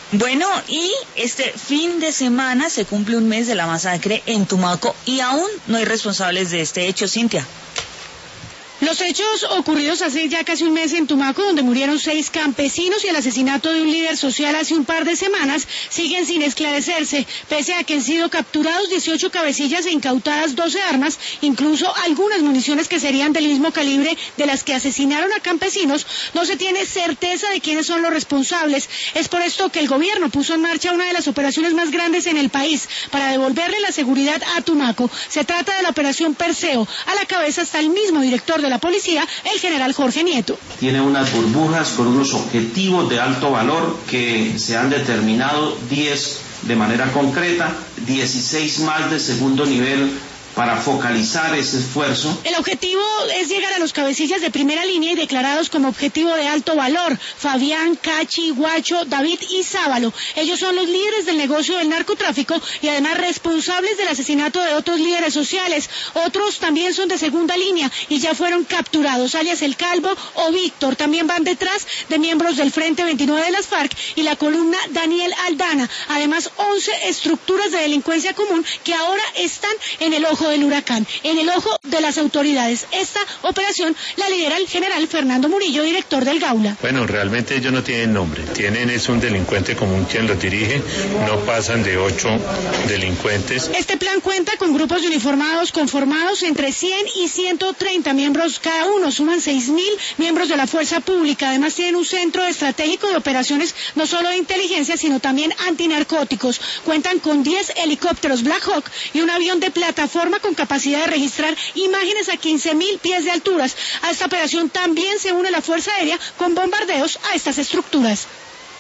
Bueno, y este fin de semana se cumple un mes de la masacre en Tumaco y aún no hay responsables de este hecho, Cintia. Los hechos ocurridos hace ya casi un mes en Tumaco, donde murieron 6 campesinos, y el asesinato de un líder social hace un par de semanas, siguen sin esclarecerse, pese a que han sido capturados 18 cabecillas e incautadas 12 armas, incluso algunas municiones que serían del mismo calibre de las que asesinaron a campesinos. No se tiene certeza de quiénes son los responsables. Es por esto que el gobierno puso en marcha una de las operaciones más grandes en el país para devolverle la seguridad a Tumaco. Se trata de la operación Perseo. A la cabeza está el mismo director de la policía, el general Jorge Nieto. Tiene unas burbujas con unos objetivos de alto valor que se han determinado, 10 de manera concreta, 16 más de segundo nivel para focalizar ese esfuerzo. El objetivo es llegar a los cabecillas de primera línea y declarados como objetivo de alto valor: Fabián, Cachi, Guacho, David y Sábalo. Ellos son los líderes del negocio del narcotráfico y además responsables del asesinato de otros líderes sociales. Otros también son de segunda línea y ya fueron capturados, alias El Calvo o Víctor. También van detrás de miembros del Frente 29 de las FARC y la columna Daniel Aldana. Además, 11 estructuras de delincuencia común que ahora están en el ojo del huracán, en el ojo de las autoridades. Esta operación la lidera el general Fernando Murillo, director del Gaula. Bueno, realmente ellos no tienen nombre, es un delincuente común quien los dirige, no pasan de 8 delincuentes. Este plan cuenta con grupos de uniformados conformados entre 100 y 130 miembros cada uno, suman 6.000 miembros de la fuerza pública. Además tienen un centro estratégico de operaciones no solo de inteligencia, sino también antinarcóticos. Cuentan con 10 helicópteros Black Hawk y un avión de plataforma con capacidad de registrar imágenes a 15.000 pies de alturas. A esta operación también se une la Fuerza Aérea con bombardeos a estas estructuras.